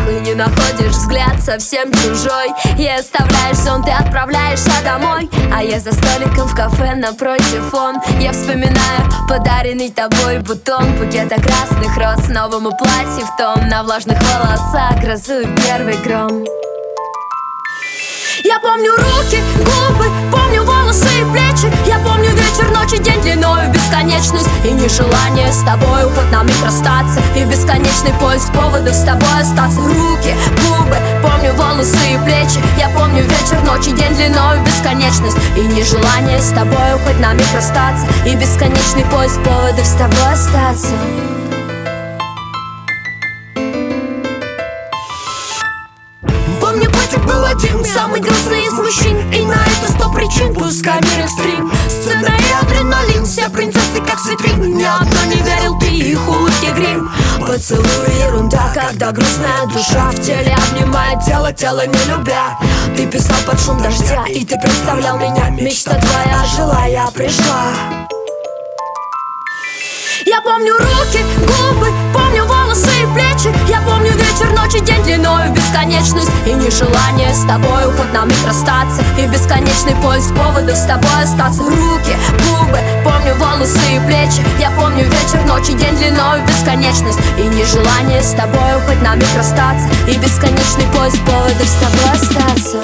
и не находишь взгляд совсем чужой. И оставляешь сон, ты отправляешься домой, а я за столиком в кафе напротив он. Я вспоминаю подаренный тобой бутон, букета красных роз, новому платье в тон. На влажных волосах грозует первый гром. Я помню руки, губы, помню волосы и плечи. Я помню вечер, ночь и день длиною в бесконечность. И нежелание с тобой хоть на миг расстаться, и бесконечный поиск поводов с тобой остаться. Руки, губы, помню волосы и плечи. Я помню вечер, ночь и день длиною в бесконечность. И нежелание с тобой хоть на миг расстаться, и бесконечный поиск поводов с тобой остаться. Помню, котик был один, самый грустный из мужчин. И на это 100 причин, пускай мир экстрим. Сцена и адреналин, все принцессы как с витрин. Ни одна не верил, ты их улыбки грим. Поцелуй ерунда, когда грустная душа в теле обнимает тело, тело не любя. Ты писал под шум дождя, и ты представлял меня. Мечта твоя жила, я пришла. Я помню руки, губы, помню волосы и плечи. Я помню вечер, ночь и день длиною в бесконечность. И нежелание с тобой хоть на миг расстаться, и бесконечный поиск поводов с тобой остаться. Руки, губы, помню волосы и плечи. Я помню вечер, ночь и день длиною в бесконечность. И нежелание с тобой хоть на миг расстаться, и бесконечный поиск поводов с тобой остаться.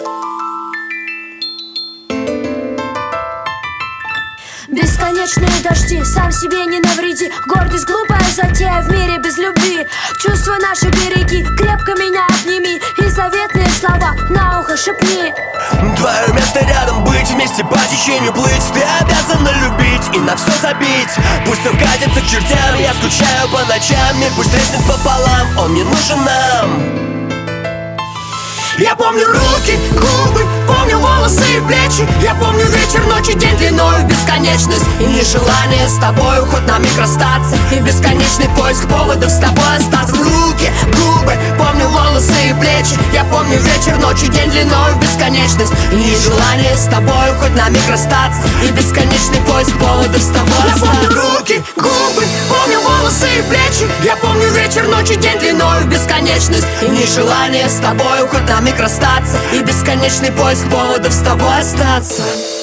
Бесконечные дожди, сам себе не навреди. Гордость глупая затея в мире без любви. Чувства наши береги, крепко меня обними. И заветные слова на ухо шепни. Твое место рядом, быть вместе по течению плыть. Ты обязана любить и на все забить. Пусть все катится к чертям, я скучаю по ночам. Мир пусть треснет пополам, он не нужен нам. Я помню руки, губы, помню волосы и плечи. Я помню вечер, ночь и день длиною в бесконечность. И нежелание с тобой хоть на миг расстаться, и бесконечный поиск поводов с тобой остаться. Руки, губы, помню волосы и плечи. Я помню вечер, ночь и день длиною в бесконечность. И нежелание с тобой хоть на миг расстаться, и бесконечный поиск поводов с тобой остаться. Я помню руки, губы, помню волосы и плечи. Я помню вечер, ночь и день длиною в бесконечность. И нежелание с тобой хоть на миг расстаться, и бесконечный поиск поводов с тобой остаться.